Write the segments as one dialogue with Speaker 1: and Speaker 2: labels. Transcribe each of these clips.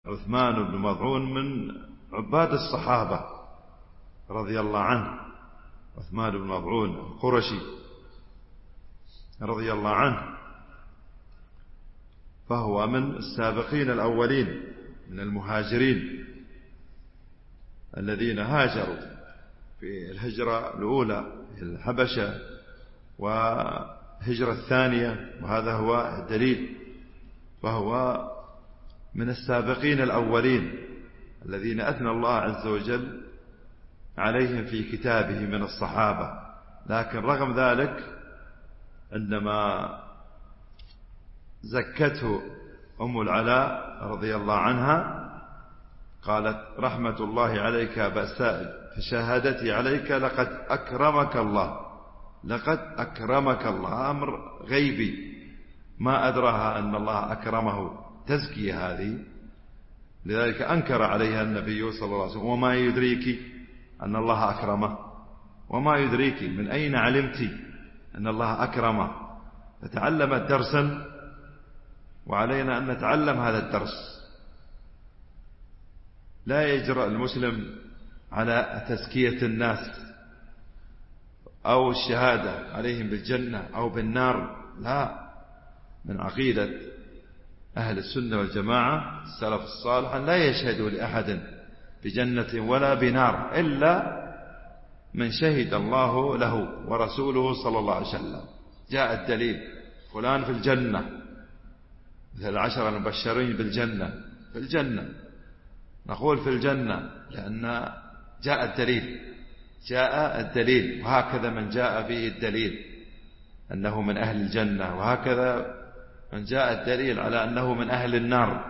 Speaker 1: عثمان بن مظعون من عباد الصحابة رضي الله عنه. عثمان بن مظعون القرشي رضي الله عنه، فهو من السابقين الأولين من المهاجرين الذين هاجروا في الهجرة الأولى الحبشة وهجرة الثانية، وهذا هو الدليل. فهو من السابقين الأولين الذين أثنى الله عز وجل عليهم في كتابه من الصحابة. لكن رغم ذلك عندما زكته أم العلاء رضي الله عنها قالت: رحمة الله عليك أبا سائل، فشهادتي عليك لقد أكرمك الله، لقد أكرمك الله. أمر غيبي ما أدراها أن الله أكرمه، تزكية هذه. لذلك أنكر عليها النبي صلى الله عليه وسلم: وما يدريك أن الله أكرمه؟ وما يدريك؟ من أين علمت أن الله أكرمه؟ فتعلمت درسا، وعلينا أن نتعلم هذا الدرس. لا يجرأ المسلم على تزكية الناس أو الشهادة عليهم بالجنة أو بالنار، لا. من عقيدة أهل السنة والجماعة السلف الصالح لا يشهدوا لأحد بجنة ولا بنار إلا من شهد الله له ورسوله صلى الله عليه وسلم. جاء الدليل: فلان في الجنة، مثل 10 المبشرين بالجنة، في الجنة. نقول في الجنة لأن جاء الدليل، جاء الدليل. وهكذا من جاء فيه الدليل أنه من أهل الجنة، وهكذا من جاء الدليل على أنه من أهل النار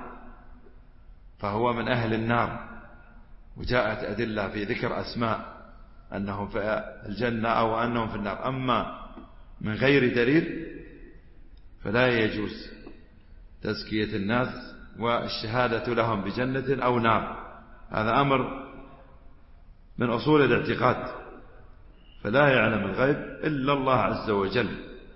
Speaker 1: فهو من أهل النار. وجاءت أدلة في ذكر أسماء أنهم في الجنة أو أنهم في النار. أما من غير دليل فلا يجوز تزكية الناس والشهادة لهم بجنة أو نار. هذا أمر من أصول الاعتقاد. فلا يعلم الغيب إلا الله عز وجل.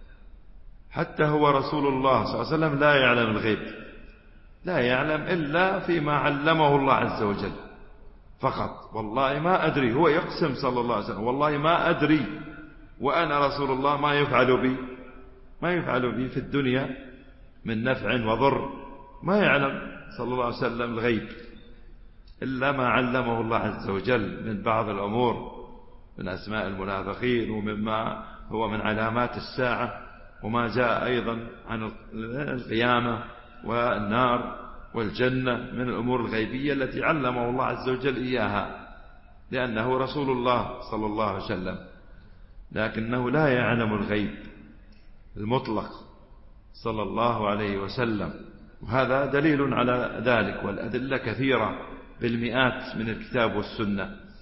Speaker 1: حتى هو رسول الله صلى الله عليه وسلم لا يعلم الغيب، لا يعلم إلا فيما علمه الله عز وجل فقط. والله ما أدري، هو يقسم صلى الله عليه وسلم: والله ما أدري وأنا رسول الله ما يفعل بي، ما يفعل بي في الدنيا من نفع وضر. ما يعلم صلى الله عليه وسلم الغيب إلا ما علمه الله عز وجل من بعض الأمور، من أسماء المنافقين، ومما هو من علامات الساعة، وما جاء أيضا عن القيامة والنار والجنة من الأمور الغيبية التي علمه الله عز وجل إياها، لأنه رسول الله صلى الله عليه وسلم. لكنه لا يعلم الغيب المطلق صلى الله عليه وسلم. وهذا دليل على ذلك، والأدلة كثيرة بالمئات من الكتاب والسنة.